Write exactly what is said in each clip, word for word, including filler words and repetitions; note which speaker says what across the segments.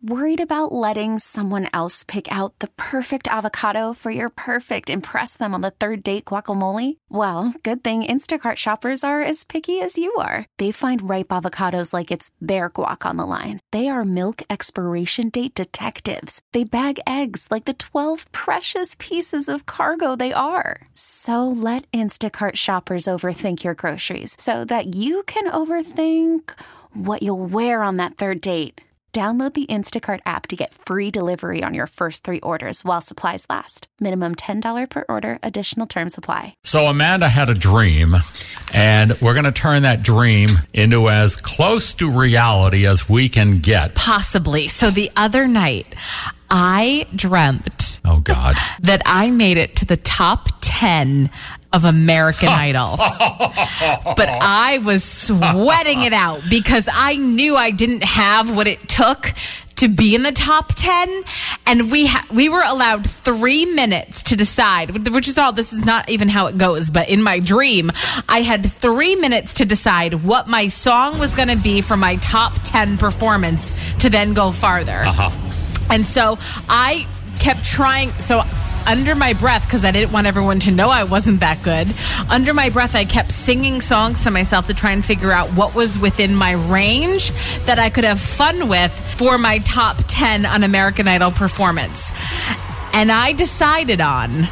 Speaker 1: Worried about letting someone else pick out the perfect avocado for your perfect impress them on the third date guacamole? Well, good thing Instacart shoppers are as picky as you are. They find ripe avocados like it's their guac on the line. They are milk expiration date detectives. They bag eggs like the twelve precious pieces of cargo they are. So let Instacart shoppers overthink your groceries so that you can overthink what you'll wear on that third date. Download the Instacart app to get free delivery on your first three orders while supplies last. Minimum ten dollars per order. Additional terms apply.
Speaker 2: So Amanda had a dream, and we're going to turn that dream into as close to reality as we can get.
Speaker 3: Possibly. So the other night, I dreamt
Speaker 2: oh God,
Speaker 3: that I made it to the top ten of American Idol. But I was sweating it out because I knew I didn't have what it took to be in the top ten. And we ha- we were allowed three minutes to decide, which is all, this is not even how it goes. But in my dream, I had three minutes to decide what my song was going to be for my top ten performance to then go farther.
Speaker 2: Uh-huh.
Speaker 3: And so I kept trying. So under my breath, because I didn't want everyone to know I wasn't that good, under my breath, I kept singing songs to myself to try and figure out what was within my range that I could have fun with for my top ten on American Idol performance. And I decided on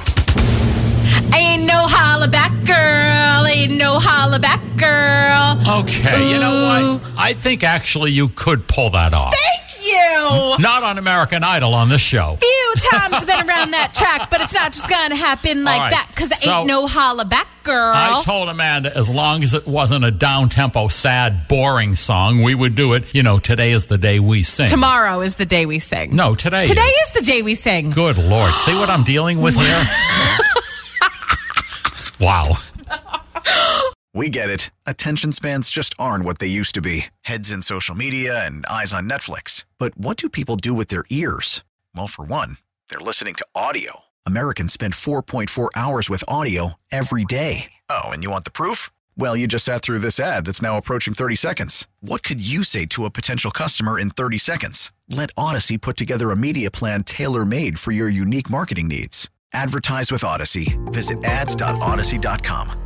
Speaker 3: Ain't No Holla Back Girl, Ain't No Holla Back Girl.
Speaker 2: Okay, Ooh. You know what? I think actually you could pull that off.
Speaker 3: Thank you.
Speaker 2: Not on American Idol on this show.
Speaker 3: Few times I've been around that track, but it's not just going to happen like
Speaker 2: right.
Speaker 3: that because
Speaker 2: so,
Speaker 3: ain't no holla back girl.
Speaker 2: I told Amanda as long as it wasn't a down-tempo, sad, boring song, we would do it. You know, today is the day we sing.
Speaker 3: Tomorrow is the day we sing.
Speaker 2: No, today
Speaker 3: Today
Speaker 2: is.
Speaker 3: is the day we sing.
Speaker 2: Good Lord. See what I'm dealing with here? Wow.
Speaker 4: We get it. Attention spans just aren't what they used to be. Heads in social media and eyes on Netflix. But what do people do with their ears? Well, for one, they're listening to audio. Americans spend four point four hours with audio every day. Oh, and you want the proof? Well, you just sat through this ad that's now approaching thirty seconds. What could you say to a potential customer in thirty seconds? Let Odyssey put together a media plan tailor-made for your unique marketing needs. Advertise with Odyssey. Visit ads dot odyssey dot com.